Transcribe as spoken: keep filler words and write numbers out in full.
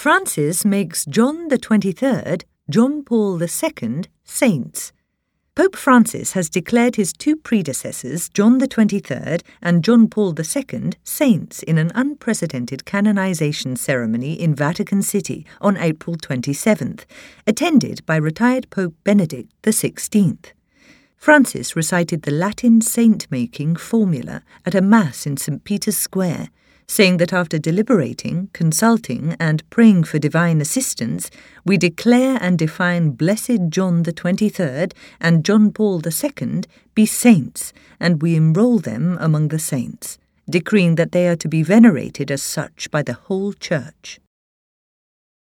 Francis makes John the twenty-third, John Paul the Second, saints. Pope Francis has declared his two predecessors, John the twenty-third and John Paul the Second, saints in an unprecedented canonization ceremony in Vatican City on April twenty-seventh, attended by retired Pope Benedict the sixteenth. Francis recited the Latin saint-making formula at a Mass in Saint Peter's Square, saying that after deliberating, consulting, and praying for divine assistance, we declare and define Blessed John the twenty-third and John Paul the Second be saints, and we enroll them among the saints, decreeing that they are to be venerated as such by the whole Church.